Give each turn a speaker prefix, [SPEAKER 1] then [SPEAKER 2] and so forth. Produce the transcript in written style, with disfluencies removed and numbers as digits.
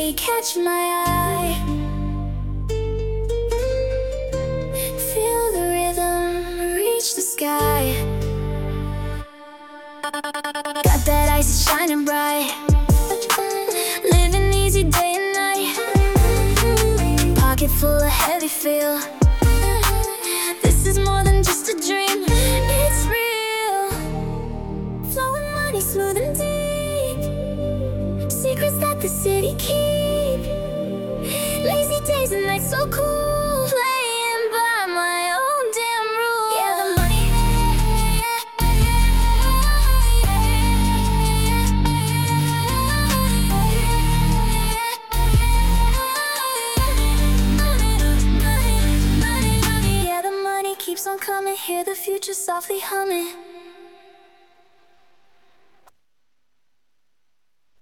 [SPEAKER 1] they catch my eye. Feel the rhythm reach the sky. Got that ice, it's shining bright. Living easy day and night. Pocket full of heavy feel. This is more than just a dream, it's real. Flowing money smooth and deep. Secrets that the city keep. Lazy days and nights so cool. Playing by my own damn rules. Yeah, the money. Yeah, the money keeps on coming. Hear the future softly humming.